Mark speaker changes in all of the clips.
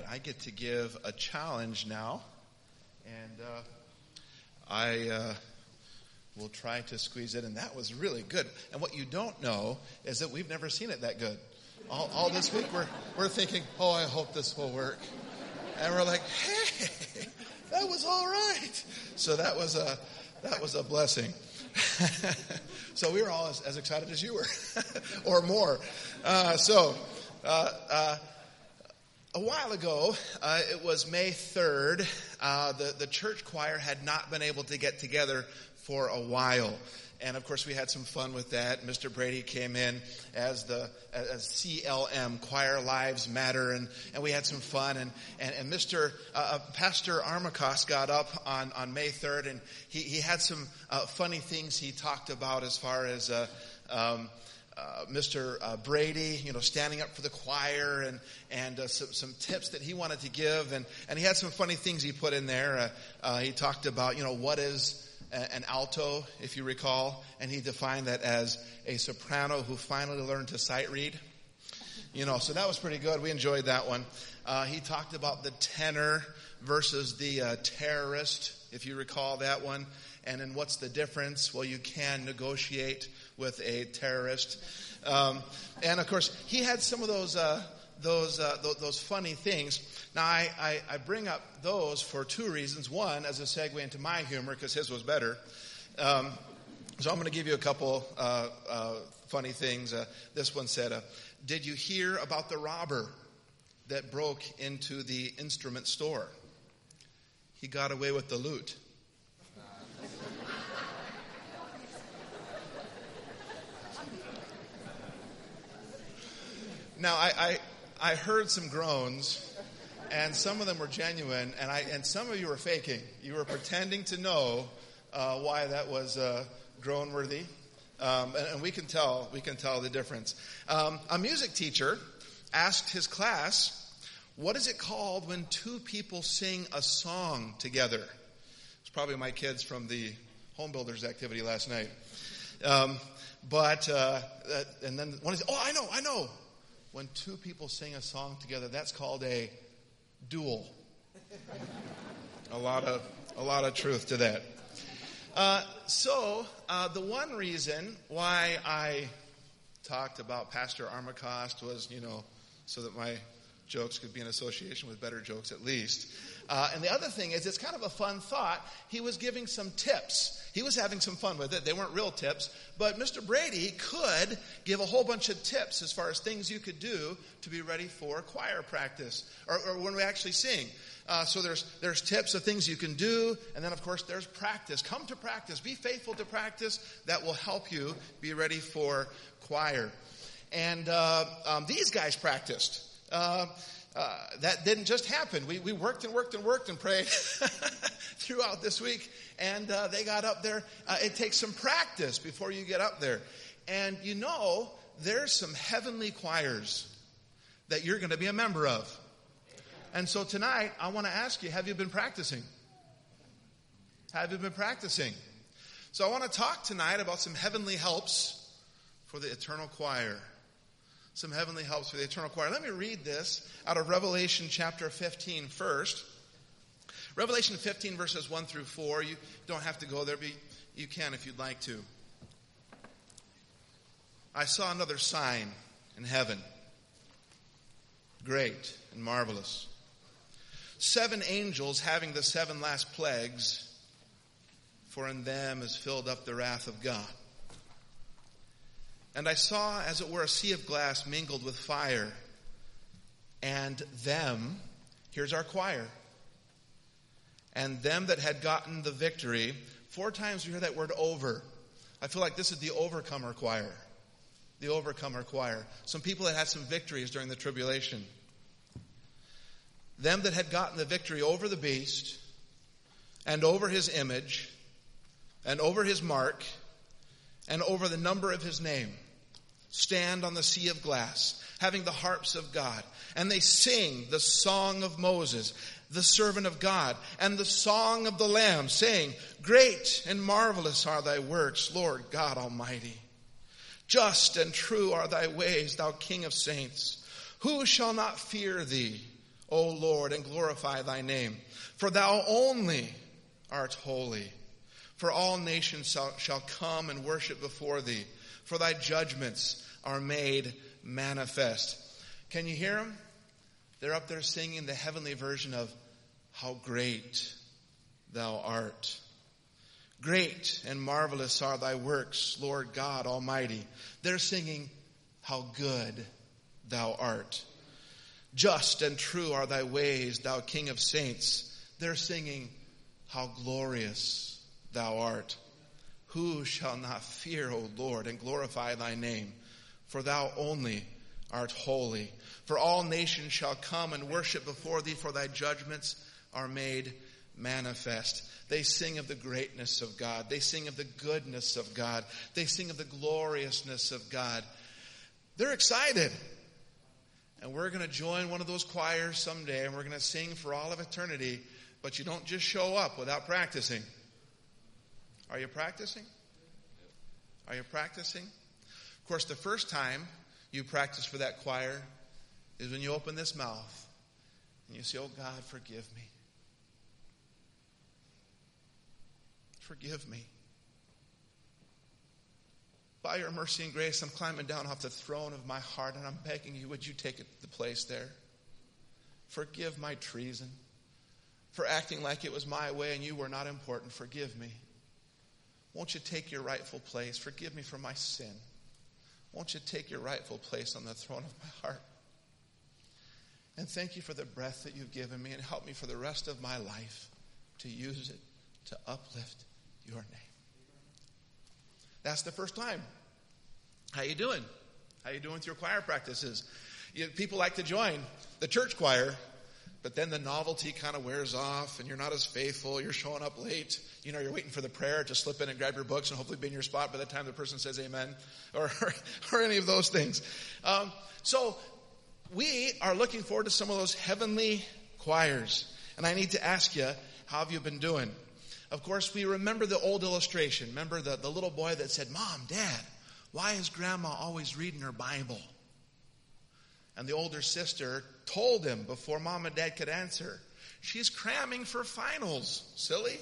Speaker 1: I get to give a challenge now, and I will try to squeeze it, and that was really good. And what you don't know is that we've never seen it that good. All this week we're thinking, oh, I hope this will work. And we're like, hey, that was all right. So that was a blessing. So we were all as excited as you were, or more. A while ago, it was May 3rd, the church choir had not been able to get together for a while. And of course we had some fun with that. Mr. Brady came in as CLM, Choir Lives Matter, and we had some fun. And Mr. Pastor Armacost got up on May 3rd, and he had some funny things he talked about as far as Mr. Brady, standing up for the choir, and some tips that he wanted to give, and he had some funny things he put in there. He talked about, what is an alto, if you recall, and he defined that as a soprano who finally learned to sight read. So that was pretty good. We enjoyed that one. He talked about the tenor versus the terrorist, if you recall that one. And then what's the difference? Well, you can negotiate with a terrorist. And of course, he had some of those funny things. Now, I bring up those for two reasons. One, as a segue into my humor, because his was better. So I'm going to give you a couple funny things. This one said, did you hear about the robber that broke into the instrument store? He got away with the loot. Now, I heard some groans, and some of them were genuine, and some of you were faking. You were pretending to know why that was groan-worthy, and we can tell the difference. A music teacher asked his class, what is it called when two people sing a song together? It's probably my kids from the home builders activity last night. And then one is, I know. When two people sing a song together, that's called a duel. A lot of truth to that. So the one reason why I talked about Pastor Armacost was, so that my jokes could be in association with better jokes at least. And the other thing is, it's kind of a fun thought. He was giving some tips. He was having some fun with it. They weren't real tips. But Mr. Brady could give a whole bunch of tips as far as things you could do to be ready for choir practice or when we actually sing. So there's tips of things you can do. And then, of course, there's practice. Come to practice. Be faithful to practice. That will help you be ready for choir. And these guys practiced. That didn't just happen. We worked and prayed throughout this week, and they got up there. It takes some practice before you get up there. And there's some heavenly choirs that you're going to be a member of. And so tonight, I want to ask you, have you been practicing? Have you been practicing? So I want to talk tonight about some heavenly helps for the eternal choir. Some heavenly helps for the eternal choir. Let me read this out of Revelation chapter 15 first. Revelation 15 verses 1 through 4. You don't have to go there, but you can if you'd like to. I saw another sign in heaven, great and marvelous. 7 angels having the 7 last plagues, for in them is filled up the wrath of God. And I saw, as it were, a sea of glass mingled with fire. And them, here's our choir, and them that had gotten the victory. 4 times we hear that word over. I feel like this is the overcomer choir. The overcomer choir. Some people that had some victories during the tribulation. Them that had gotten the victory over the beast, and over his image, and over his mark, and over the number of his name, stand on the sea of glass, having the harps of God. And they sing the song of Moses, the servant of God, and the song of the Lamb, saying, great and marvelous are thy works, Lord God Almighty. Just and true are thy ways, thou King of saints. Who shall not fear thee, O Lord, and glorify thy name. For thou only art holy. For all nations shall come and worship before thee. For thy judgments are made manifest. Can you hear them? They're up there singing the heavenly version of How Great Thou Art. Great and marvelous are thy works, Lord God Almighty. They're singing How Good Thou Art. Just and true are thy ways, thou King of saints. They're singing How glorious thou art. Who shall not fear, O Lord, and glorify thy name? For thou only art holy. For all nations shall come and worship before thee, for thy judgments are made manifest. They sing of the greatness of God. They sing of the goodness of God. They sing of the gloriousness of God. They're excited. And we're going to join one of those choirs someday, and we're going to sing for all of eternity. But you don't just show up without practicing. Are you practicing? Are you practicing? Of course, the first time you practice for that choir is when you open this mouth and you say, oh God, forgive me. Forgive me. By your mercy and grace, I'm climbing down off the throne of my heart and I'm begging you, would you take the place there? Forgive my treason. For acting like it was my way and you were not important. Forgive me. Won't you take your rightful place? Forgive me for my sin. Won't you take your rightful place on the throne of my heart? And thank you for the breath that you've given me, and help me for the rest of my life to use it to uplift your name. That's the first time. How you doing? How you doing with your choir practices? People like to join the church choir, but then the novelty kind of wears off and you're not as faithful. You're showing up late. You know, you're waiting for the prayer to slip in and grab your books and hopefully be in your spot by the time the person says amen or any of those things. So we are looking forward to some of those heavenly choirs. And I need to ask you, how have you been doing? Of course, we remember the old illustration. Remember the little boy that said, Mom, Dad, why is Grandma always reading her Bible? And the older sister told him before Mom and Dad could answer, she's cramming for finals, silly.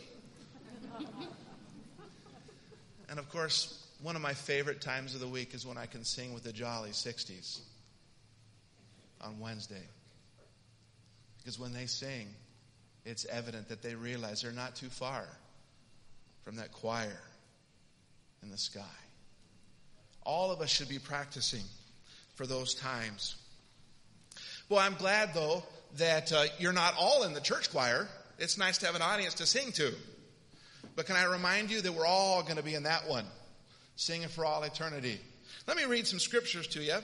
Speaker 1: And of course, one of my favorite times of the week is when I can sing with the Jolly 60s on Wednesday. Because when they sing, it's evident that they realize they're not too far from that choir in the sky. All of us should be practicing for those times. Well, I'm glad, though, that you're not all in the church choir. It's nice to have an audience to sing to. But can I remind you that we're all going to be in that one, singing for all eternity. Let me read some scriptures to you.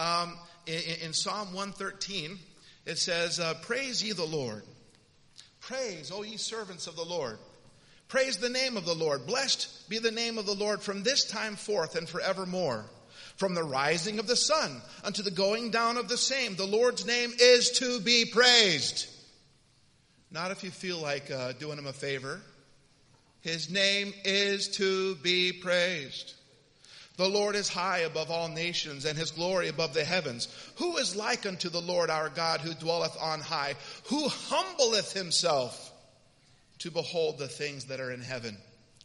Speaker 1: In Psalm 113, it says, praise ye the Lord. Praise, O ye servants of the Lord. Praise the name of the Lord. Blessed be the name of the Lord from this time forth and forevermore. From the rising of the sun unto the going down of the same, the Lord's name is to be praised. Not if you feel like doing him a favor. His name is to be praised. The Lord is high above all nations, and his glory above the heavens. Who is like unto the Lord our God, who dwelleth on high, who humbleth himself to behold the things that are in heaven?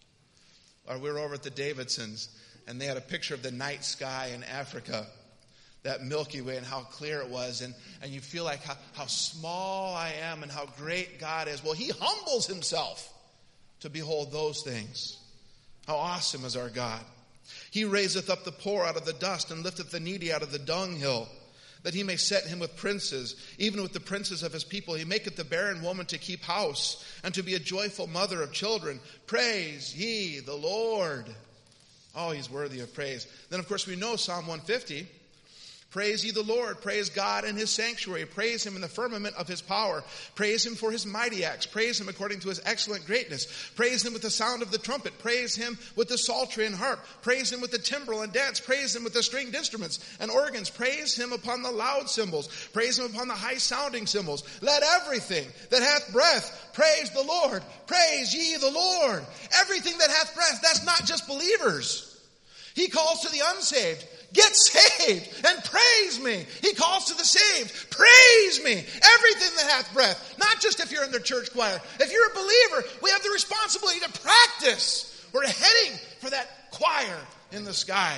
Speaker 1: Or we were over at the Davidsons, and they had a picture of the night sky in Africa, that Milky Way, and how clear it was. And you feel like how small I am and how great God is. Well, he humbles himself to behold those things. How awesome is our God. He raiseth up the poor out of the dust and lifteth the needy out of the dunghill, that he may set him with princes, even with the princes of his people. He maketh the barren woman to keep house, and to be a joyful mother of children. Praise ye the Lord. Oh, he's worthy of praise. Then, of course, we know Psalm 150. Praise ye the Lord. Praise God in his sanctuary. Praise him in the firmament of his power. Praise him for his mighty acts. Praise him according to his excellent greatness. Praise him with the sound of the trumpet. Praise him with the psaltery and harp. Praise him with the timbrel and dance. Praise him with the stringed instruments and organs. Praise him upon the loud cymbals. Praise him upon the high sounding cymbals. Let everything that hath breath praise the Lord. Praise ye the Lord. Everything that hath breath. That's not just believers. He calls to the unsaved. Get saved and praise me. He calls to the saved. Praise me. Everything that hath breath. Not just if you're in the church choir. If you're a believer, we have the responsibility to practice. We're heading for that choir in the sky.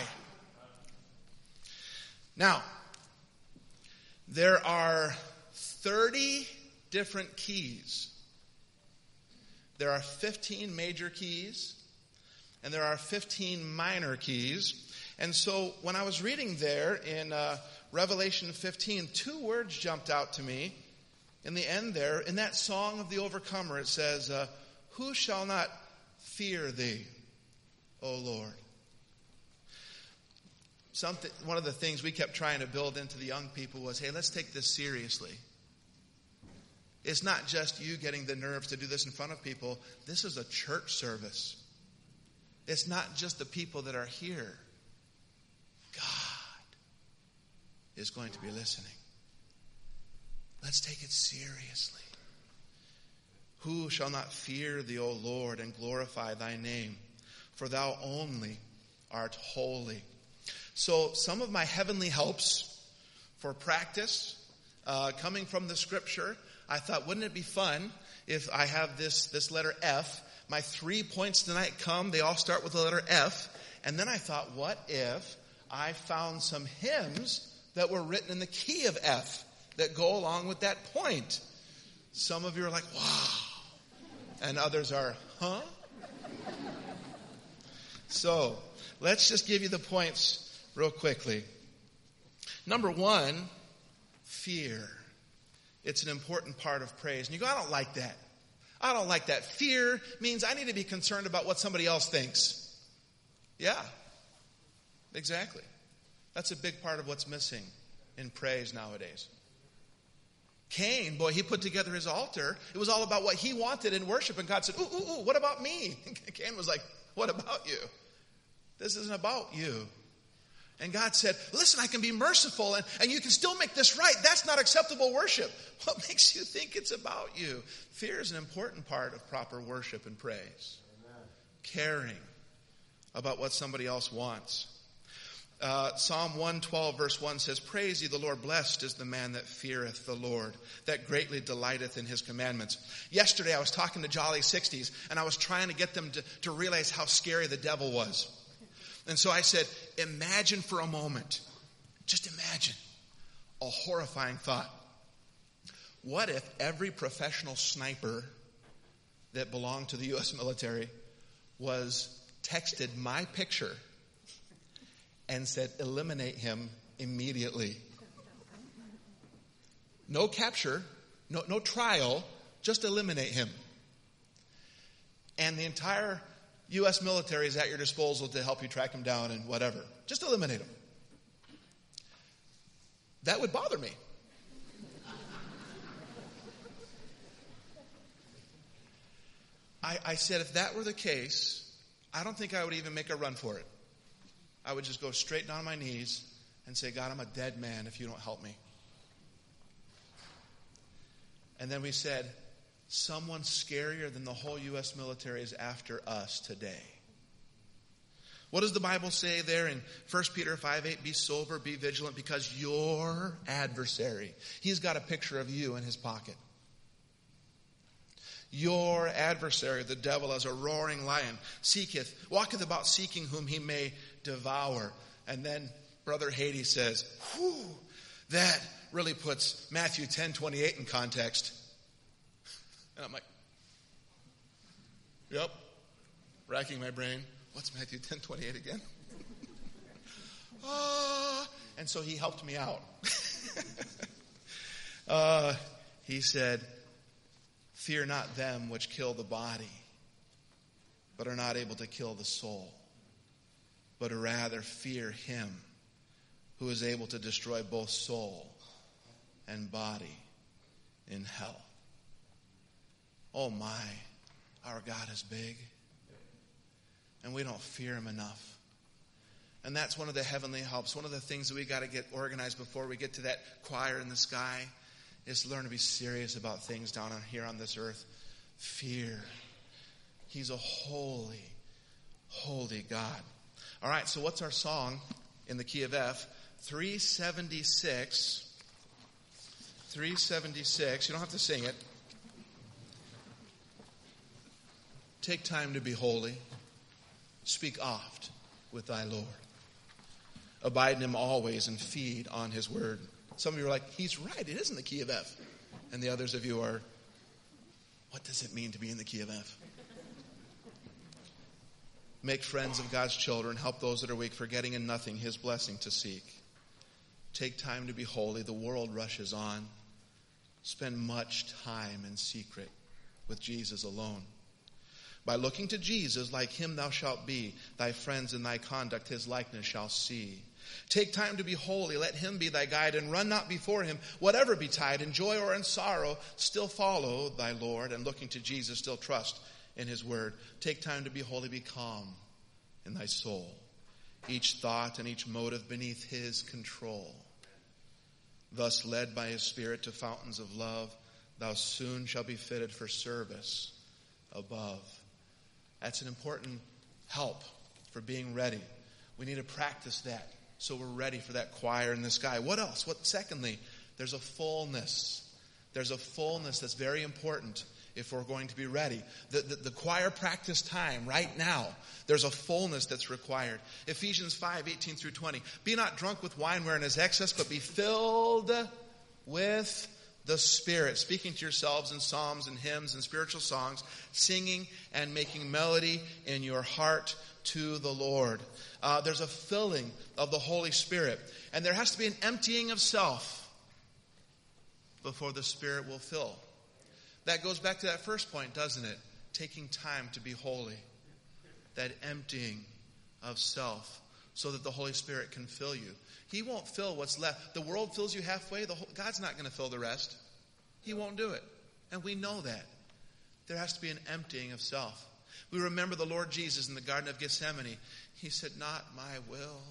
Speaker 1: Now, there are 30 different keys. There are 15 major keys, and there are 15 minor keys. And so when I was reading there in Revelation 15, 2 words jumped out to me. In the end there, in that song of the overcomer, it says, who shall not fear thee, O Lord? One of the things we kept trying to build into the young people was, hey, let's take this seriously. It's not just you getting the nerves to do this in front of people. This is a church service. It's not just the people that are here. God is going to be listening. Let's take it seriously. Who shall not fear thee, O Lord, and glorify thy name? For thou only art holy. So some of my heavenly helps for practice, coming from the scripture, I thought, wouldn't it be fun if I have this letter F? My 3 points tonight they all start with the letter F. And then I thought, what if I found some hymns that were written in the key of F that go along with that point? Some of you are like, wow. And others are, huh? So let's just give you the points real quickly. Number 1, fear. It's an important part of praise. And you go, I don't like that. I don't like that. Fear means I need to be concerned about what somebody else thinks. Yeah, exactly. That's a big part of what's missing in praise nowadays. Cain, boy, he put together his altar. It was all about what he wanted in worship. And God said, ooh, what about me? And Cain was like, what about you? This isn't about you. And God said, listen, I can be merciful and you can still make this right. That's not acceptable worship. What makes you think it's about you? Fear is an important part of proper worship and praise. Amen. Caring about what somebody else wants. Psalm 112 verse 1 says, praise ye the Lord, blessed is the man that feareth the Lord, that greatly delighteth in his commandments. Yesterday I was talking to Jolly 60s and I was trying to get them to realize how scary the devil was. And so I said, imagine for a moment, just imagine a horrifying thought. What if every professional sniper that belonged to the U.S. military was texted my picture and said, eliminate him immediately? No capture, no trial, just eliminate him. And the entire U.S. military is at your disposal to help you track him down and whatever. Just eliminate him. That would bother me. I said if that were the case, I don't think I would even make a run for it. I would just go straight down on my knees and say, God, I'm a dead man if you don't help me. And then we said, someone scarier than the whole U.S. military is after us today. What does the Bible say there in 1 Peter 5:8? Be sober, be vigilant, because your adversary, he's got a picture of you in his pocket. Your adversary, the devil, as a roaring lion, walketh about seeking whom he may devour. And then Brother Haiti says, whew, that really puts Matthew 10:28 in context. And I'm like, yep, racking my brain. What's Matthew 10:28 again? And so he helped me out. He said, fear not them which kill the body, but are not able to kill the soul, but rather fear him who is able to destroy both soul and body in hell. Oh my, our God is big. And we don't fear him enough. And that's one of the heavenly helps. One of the things that we got to get organized before we get to that choir in the sky is to learn to be serious about things down here on this earth. Fear. He's a holy, holy God. All right, so what's our song in the key of F, 376. 376. You don't have to sing it. Take time to be holy. Speak oft with thy Lord. Abide in him always and feed on his word. Some of you are like, he's right. It is in the key of F. And the others of you are, what does it mean to be in the key of F? Make friends of God's children. Help those that are weak, forgetting in nothing his blessing to seek. Take time to be holy. The world rushes on. Spend much time in secret with Jesus alone. By looking to Jesus, like him thou shalt be. Thy friends in thy conduct his likeness shall see. Take time to be holy. Let him be thy guide, and run not before him. Whatever betide, in joy or in sorrow, still follow thy Lord, and looking to Jesus, still trust in his word. Take time to be holy. Be calm in thy soul. Each thought and each motive beneath his control. Thus led by his Spirit to fountains of love, thou soon shalt be fitted for service above. That's an important help for being ready. We need to practice that so we're ready for that choir in the sky. What else? Secondly, there's a fullness. There's a fullness that's very important if we're going to be ready. The choir practice time right now, there's a fullness that's required. Ephesians 5:18-20. Be not drunk with wine wherein is excess, but be filled with the Spirit, speaking to yourselves in psalms and hymns and spiritual songs, singing and making melody in your heart to the Lord. There's a filling of the Holy Spirit. And there has to be an emptying of self before the Spirit will fill. That goes back to that first point, doesn't it? Taking time to be holy. That emptying of self so that the Holy Spirit can fill you. He won't fill what's left. The world fills you halfway. God's not going to fill the rest. He won't do it. And we know that. There has to be an emptying of self. We remember the Lord Jesus in the Garden of Gethsemane. He said, not my will,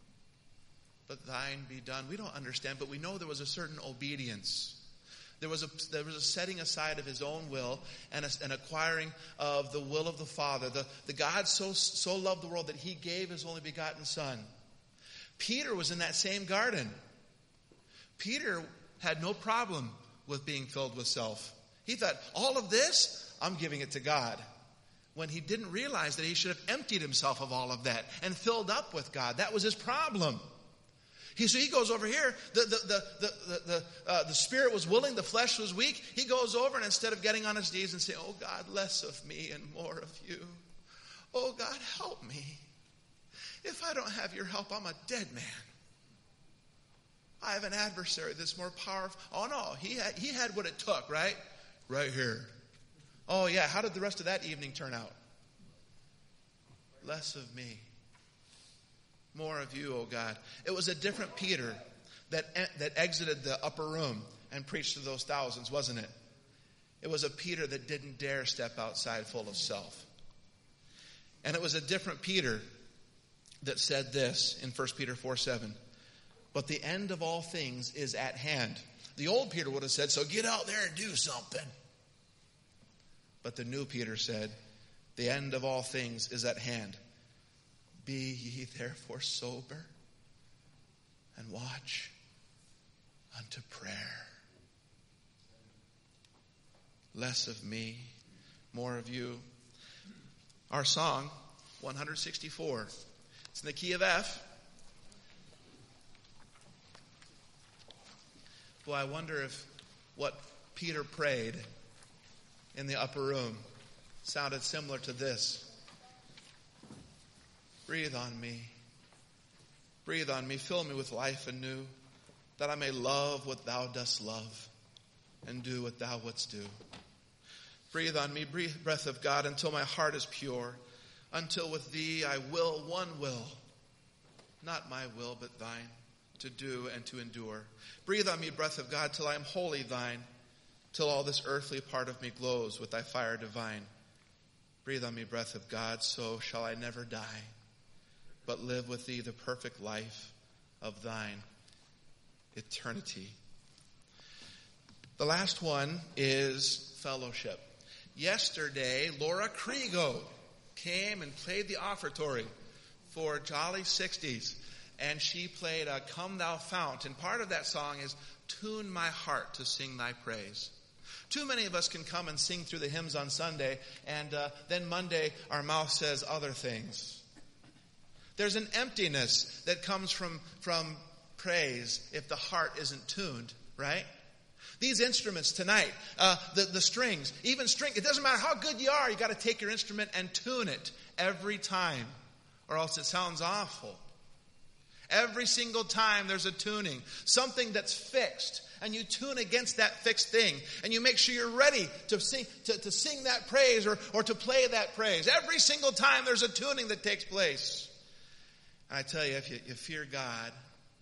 Speaker 1: but thine be done. We don't understand, but we know there was a certain obedience. There was a setting aside of his own will and an acquiring of the will of the Father. The God so loved the world that he gave his only begotten Son. Peter was in that same garden. Peter had no problem with being filled with self. He thought, all of this, I'm giving it to God. When he didn't realize that he should have emptied himself of all of that and filled up with God. That was his problem. So he goes over here. The spirit was willing, the flesh was weak. He goes over, and instead of getting on his knees and saying, oh God, less of me and more of you. Oh God, help me. If I don't have your help, I'm a dead man. I have an adversary that's more powerful. Oh no, he had what it took, right? Right here. Oh yeah, how did the rest of that evening turn out? Less of me. More of you, oh God. It was a different Peter that exited the upper room and preached to those thousands, wasn't it? It was a Peter that didn't dare step outside full of self. And it was a different Peter that said this in 1 Peter 4:7. But the end of all things is at hand. The old Peter would have said, so get out there and do something. But the new Peter said, the end of all things is at hand. Be ye therefore sober and watch unto prayer. Less of me, more of you. Our song, 164. It's in the key of F. Boy, I wonder if what Peter prayed in the upper room sounded similar to this. Breathe on me. Breathe on me. Fill me with life anew, that I may love what thou dost love and do what thou wouldst do. Breathe on me, breath of God, until my heart is pure, until with thee I will one will, not my will but thine, to do and to endure. Breathe on me, breath of God, till I am wholly thine, till all this earthly part of me glows with thy fire divine. Breathe on me, breath of God, so shall I never die, but live with thee the perfect life of thine eternity. The last one is fellowship. Yesterday, Laura Kriego came and played the offertory for Jolly 60s. and she played Come Thou Fount. And part of that song is, tune my heart to sing thy praise. Too many of us can come and sing through the hymns on Sunday, and then Monday our mouth says other things. There's an emptiness that comes from praise if the heart isn't tuned, right? These instruments tonight, the strings, even string, it doesn't matter how good you are, you got to take your instrument and tune it every time, or else it sounds awful. Every single time there's a tuning, something that's fixed, and you tune against that fixed thing, and you make sure you're ready to sing that praise or to play that praise. Every single time there's a tuning that takes place. And I tell you, if you fear God,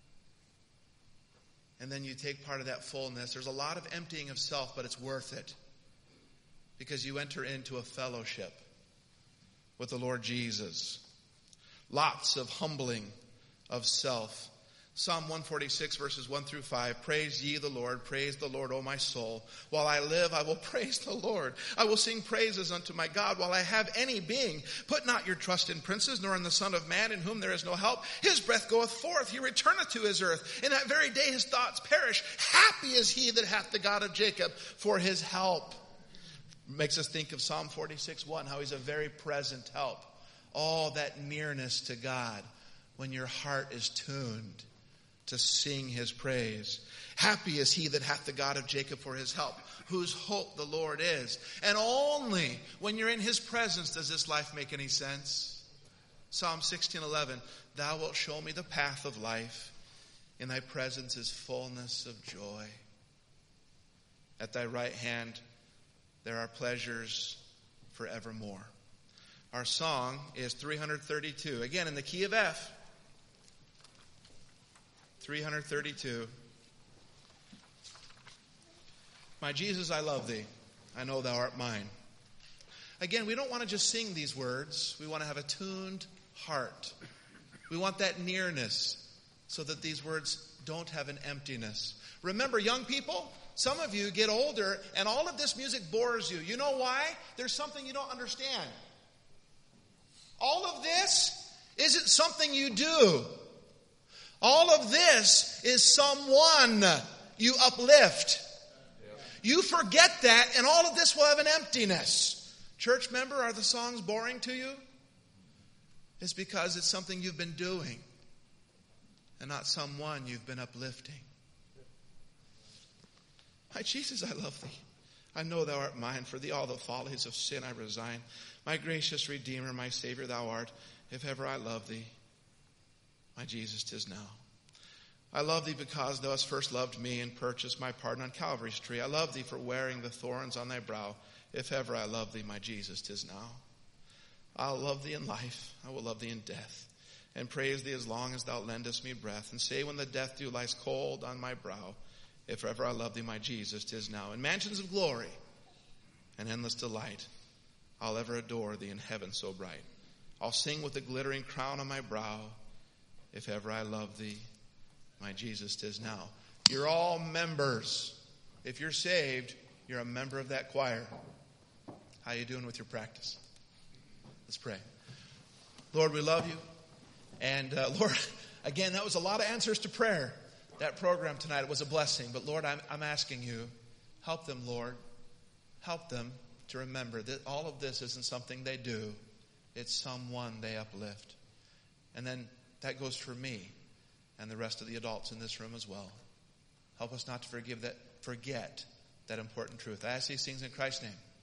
Speaker 1: and then you take part of that fullness, there's a lot of emptying of self, but it's worth it. Because you enter into a fellowship with the Lord Jesus. Lots of humbling of self. Psalm 146 verses 1 through 5. Praise ye the Lord, O my soul. While I live, I will praise the Lord. I will sing praises unto my God while I have any being. Put not your trust in princes, nor in the Son of Man, in whom there is no help. His breath goeth forth, he returneth to his earth. In that very day his thoughts perish. Happy is he that hath the God of Jacob for his help. Makes us think of Psalm 46:1, how he's a very present help. All that nearness to God when your heart is tuned to sing his praise. Happy is he that hath the God of Jacob for his help, whose hope the Lord is. And only when you're in his presence does this life make any sense. Psalm 16:11, thou wilt show me the path of life. In thy presence is fullness of joy. At thy right hand there are pleasures forevermore. Our song is 332. Again, in the key of F. 332. My Jesus, I love thee. I know thou art mine. Again, we don't want to just sing these words. We want to have a tuned heart. We want that nearness so that these words don't have an emptiness. Remember, young people, some of you get older and all of this music bores you. You know why? There's something you don't understand. All of this isn't something you do. All of this is someone you uplift. You forget that, and all of this will have an emptiness. Church member, are the songs boring to you? It's because it's something you've been doing and not someone you've been uplifting. My Jesus, I love thee. I know thou art mine. For thee all the follies of sin I resign. My gracious Redeemer, my Savior thou art. If ever I love thee, my Jesus, 'tis now. I love thee because thou hast first loved me and purchased my pardon on Calvary's tree. I love thee for wearing the thorns on thy brow. If ever I love thee, my Jesus, 'tis now. I'll love thee in life. I will love thee in death. And praise thee as long as thou lendest me breath. And say when the death dew lies cold on my brow, if ever I love thee, my Jesus, 'tis now. In mansions of glory and endless delight, I'll ever adore thee in heaven so bright. I'll sing with the glittering crown on my brow. If ever I love thee, my Jesus, 'tis now. You're all members. If you're saved, you're a member of that choir. How you doing with your practice? Let's pray. Lord, we love you. And Lord, again, that was a lot of answers to prayer. That program tonight, it was a blessing. But Lord, I'm asking you, help them, Lord. Help them to remember that all of this isn't something they do. It's someone they uplift. And then that goes for me and the rest of the adults in this room as well. Help us not to forget that important truth. I ask these things in Christ's name.